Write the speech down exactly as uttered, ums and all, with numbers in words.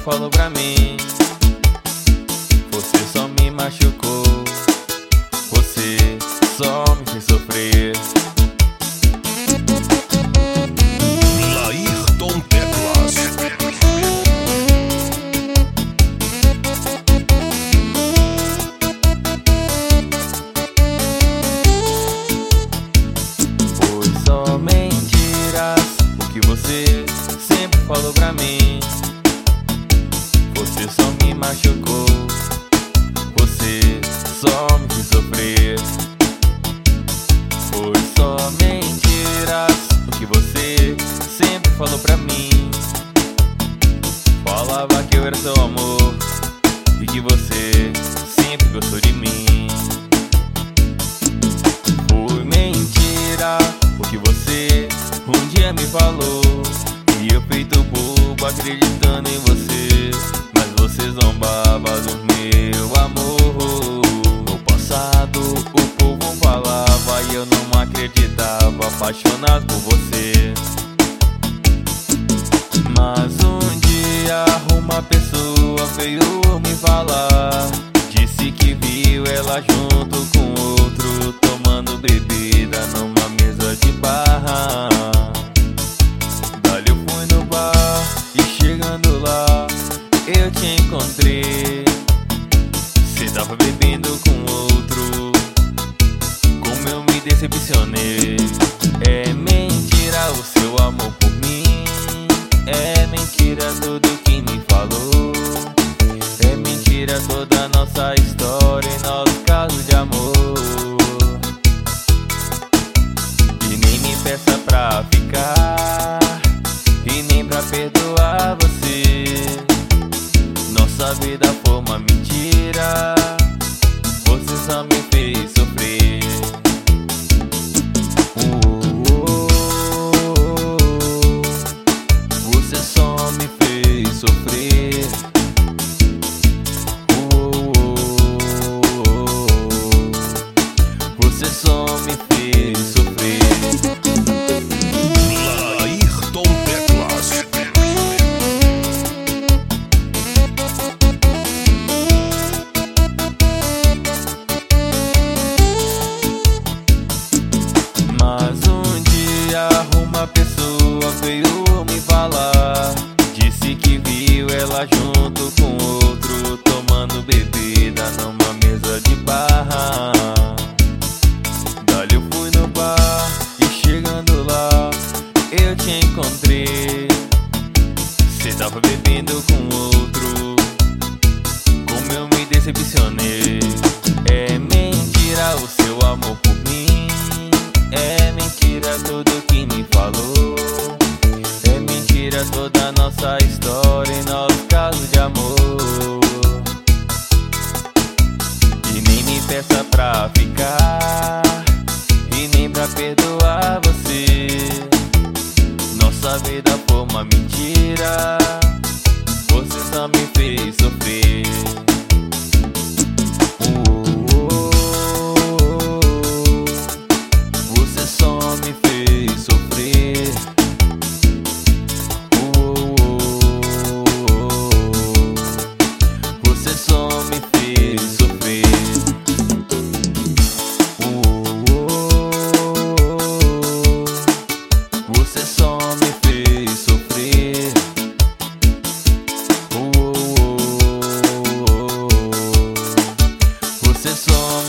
falou pra mim: você só me machucou, você só me fez sofrer. Laírton Teclas. Foi só mentiras o que você sempre falou pra mim. Você só me machucou, você só me fez sofrer. Foi só mentiras o que você sempre falou pra mim. Falava que eu era seu amor e que você sempre gostou de mim. Foi mentira o que você um dia me falou, e eu feito bobo acreditando em você, mas você zombava do meu amor. No passado o povo falava e eu não acreditava, apaixonado por você. Mas um dia uma pessoa veio me falar, disse que viu ela junto com outro, tomando bebida numa mesa de bar. Dali eu fui no bar e chegando lá eu te encontrei. Cê tava bebendo com outro, como eu me decepcionei. É mentira o seu amor por mim, é mentira tudo que me falou, é mentira toda a nossa história e nosso caso de amor. E nem me peça pra ficar, e nem pra perdoar você. Nossa vida foi uma mentira, você só me fez sofrer. Você só me fez sofrer. Você só me fez sofrer. Laírton Teclas. Mas um dia uma pessoa veio me falar, disse que viu ela junto com outro, tomando bebida numa mesa de bar. Dali eu fui no bar e chegando lá eu te encontrei. Cê tava bebendo com outro, como eu me decepcionei. É mentira o seu amor por mim, é mentira tudo que me falou, é mentira toda a nossa história e nosso caso de amor. E nem me peça pra ficar, e nem pra perdoar você. Nossa vida foi uma mentira, você só me fez sofrer. Você só me fez sofrer. Você só me fez sofrer. Você só me fez sofrer. Você só